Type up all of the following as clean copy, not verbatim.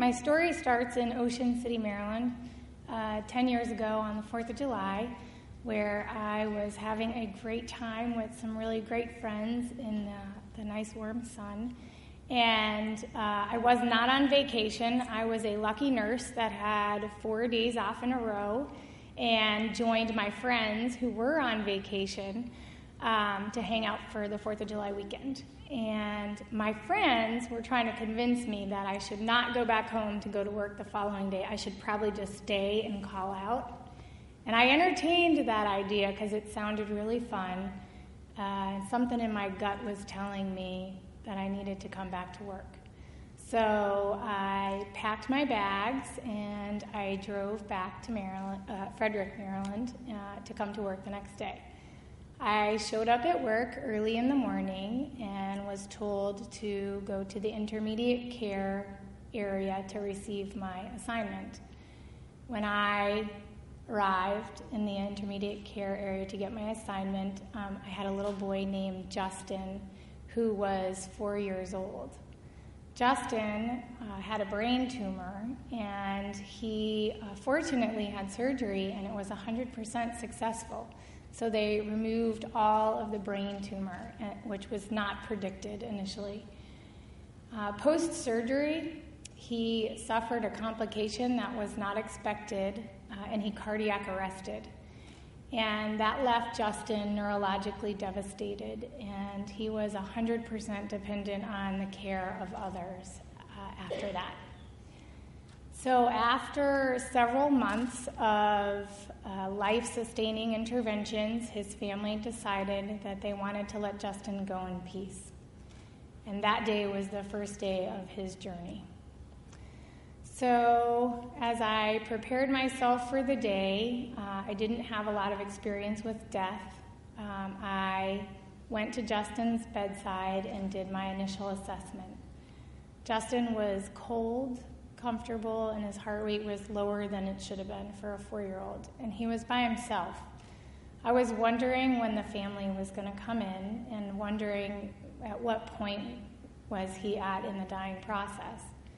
My story starts in Ocean City, Maryland, 10 years ago on the 4th of July, where I was having a great time with some really great friends in the nice warm sun. And I was not on vacation. I was a lucky nurse that had 4 days off in a row and joined my friends who were on vacation to hang out for the 4th of July weekend. And my friends were trying to convince me that I should not go back home to go to work the following day. I should probably just stay and call out. And I entertained that idea because it sounded really fun. Something in my gut was telling me that I needed to come back to work. So I packed my bags and I drove back to Maryland, Frederick, Maryland, to come to work the next day. I showed up at work early in the morning and was told to go to the intermediate care area to receive my assignment. When I arrived in the intermediate care area to get my assignment, I had a little boy named Justin who was 4 years old. Justin had a brain tumor, and he fortunately had surgery, and it was 100% successful. So they removed all of the brain tumor, which was not predicted initially. Post-surgery, he suffered a complication that was not expected, and he cardiac arrested. And that left Justin neurologically devastated, and he was 100% dependent on the care of others after that. So after several months of life-sustaining interventions, his family decided that they wanted to let Justin go in peace. And that day was the first day of his journey. So as I prepared myself for the day, I didn't have a lot of experience with death. I went to Justin's bedside and did my initial assessment. Justin was cold, comfortable, and his heart rate was lower than it should have been for a 4-year-old, and he was by himself. I was wondering when the family was going to come in and wondering at what point was he at in the dying process.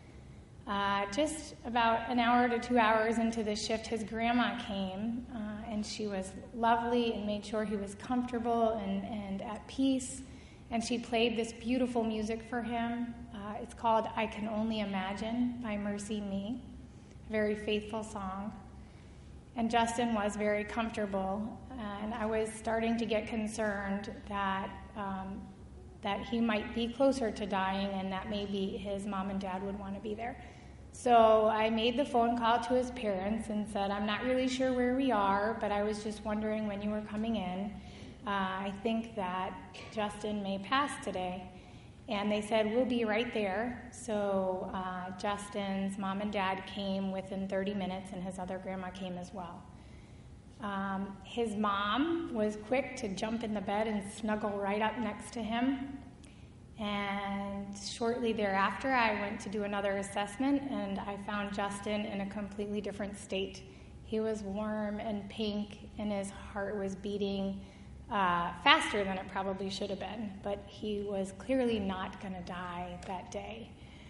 Just about an hour to 2 hours into the shift, his grandma came, and she was lovely and made sure he was comfortable and at peace. And she played this beautiful music for him. It's called I Can Only Imagine by Mercy Me, a very faithful song. And Justin was very comfortable, and I was starting to get concerned that he might be closer to dying and that maybe his mom and dad would want to be there. So I made the phone call to his parents and said, I'm not really sure where we are, but I was just wondering when you were coming in. I think that Justin may pass today. And they said, we'll be right there. So Justin's mom and dad came within 30 minutes, and his other grandma came as well. His mom was quick to jump in the bed and snuggle right up next to him. And shortly thereafter, I went to do another assessment, and I found Justin in a completely different state. He was warm and pink, and his heart was beating faster than it probably should have been, but he was clearly not going to die that day.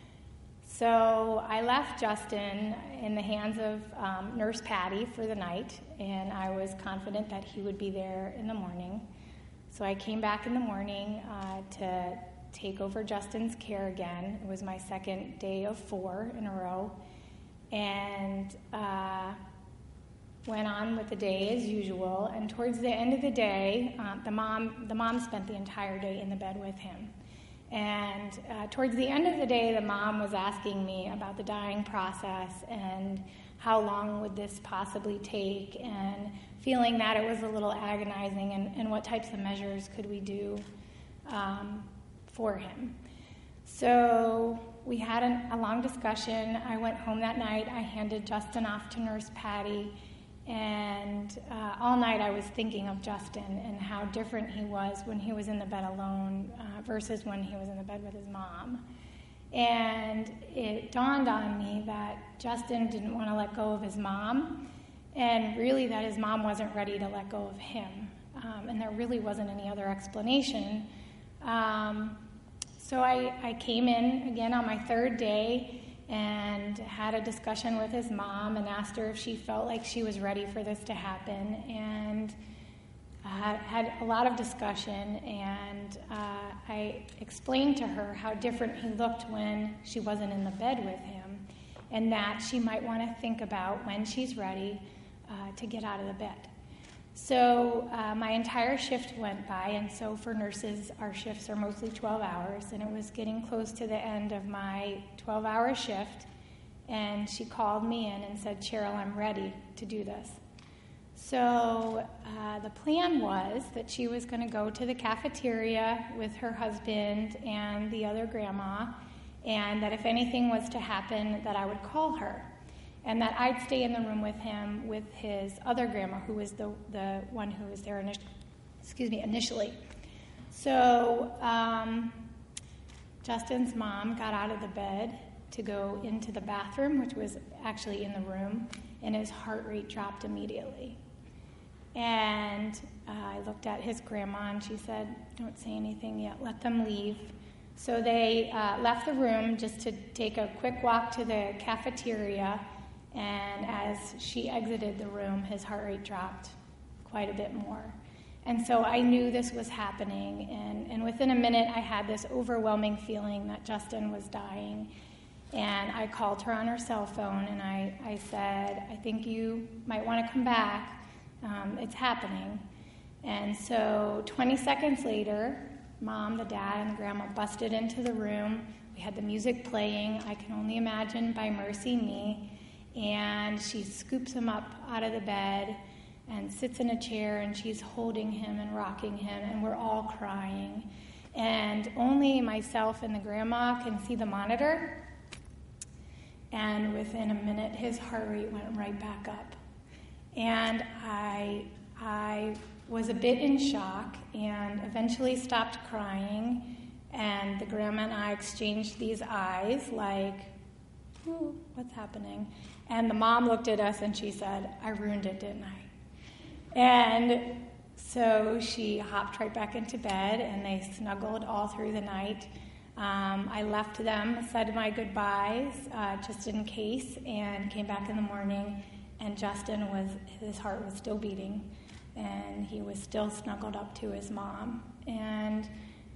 So I left Justin in the hands of Nurse Patty for the night, and I was confident that he would be there in the morning. So I came back in the morning to take over Justin's care again. It was my second day of 4 in a row, and went on with the day as usual. And towards the end of the day, the mom spent the entire day in the bed with him. And towards the end of the day, the mom was asking me about the dying process and how long would this possibly take, and feeling that it was a little agonizing, and what types of measures could we do for him. So we had a long discussion. I went home that night. I handed Justin off to Nurse Patty, and all night I was thinking of Justin and how different he was when he was in the bed alone versus when he was in the bed with his mom. And it dawned on me that Justin didn't want to let go of his mom, and really that his mom wasn't ready to let go of him. And there really wasn't any other explanation. So I came in again on my third day, and had a discussion with his mom and asked her if she felt like she was ready for this to happen, and had a lot of discussion, and I explained to her how different he looked when she wasn't in the bed with him, and that she might want to think about when she's ready to get out of the bed. So my entire shift went by, and so for nurses, our shifts are mostly 12 hours, and it was getting close to the end of my 12-hour shift, and she called me in and said, "Cheryl, I'm ready to do this." So the plan was that she was going to go to the cafeteria with her husband and the other grandma, and that if anything was to happen, that I would call her, and that I'd stay in the room with him with his other grandma, who was the one who was there initially. So Justin's mom got out of the bed to go into the bathroom, which was actually in the room, and his heart rate dropped immediately. And I looked at his grandma, and she said, "Don't say anything yet, let them leave." So they left the room just to take a quick walk to the cafeteria, and as she exited the room, his heart rate dropped quite a bit more. And so I knew this was happening, and within a minute I had this overwhelming feeling that Justin was dying. And I called her on her cell phone, and I said, "I think you might want to come back. It's happening." And so 20 seconds later, Mom, the dad, and the grandma busted into the room. We had the music playing, I Can Only Imagine by Mercy Me. And she scoops him up out of the bed and sits in a chair, and she's holding him and rocking him, and we're all crying. And only myself and the grandma can see the monitor. And within a minute, his heart rate went right back up. And I was a bit in shock and eventually stopped crying. And the grandma and I exchanged these eyes like, "Ooh, what's happening?" And the mom looked at us and she said, "I ruined it, didn't I?" And so she hopped right back into bed, and they snuggled all through the night. I left them, said my goodbyes, just in case, and came back in the morning, and his heart was still beating, and he was still snuggled up to his mom. And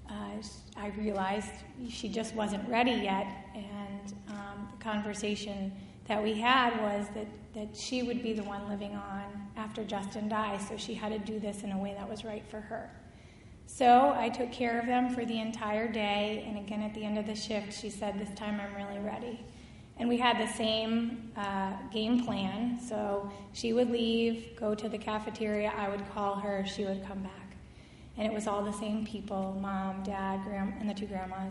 I realized she just wasn't ready yet, and the conversation that we had was that she would be the one living on after Justin dies, so she had to do this in a way that was right for her. So I took care of them for the entire day, and again at the end of the shift, she said, "This time I'm really ready." And we had the same game plan, so she would leave, go to the cafeteria, I would call her, she would come back. And it was all the same people, Mom, Dad, and the two grandmas.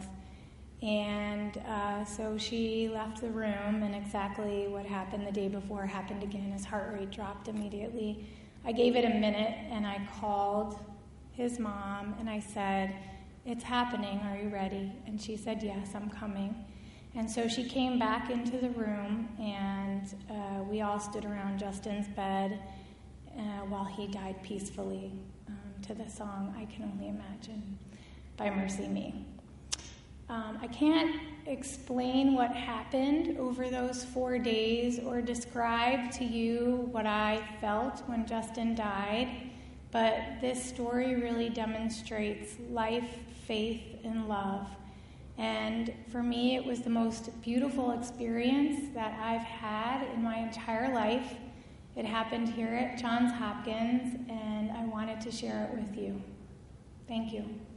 And so she left the room, and exactly what happened the day before happened again. His heart rate dropped immediately. I gave it a minute, and I called his mom, and I said, "It's happening, are you ready?" And she said, "Yes, I'm coming." And so she came back into the room, and we all stood around Justin's bed while he died peacefully to the song, "I Can Only Imagine" by Mercy Me. I can't explain what happened over those 4 days or describe to you what I felt when Justin died, but this story really demonstrates life, faith, and love. And for me, it was the most beautiful experience that I've had in my entire life. It happened here at Johns Hopkins, and I wanted to share it with you. Thank you.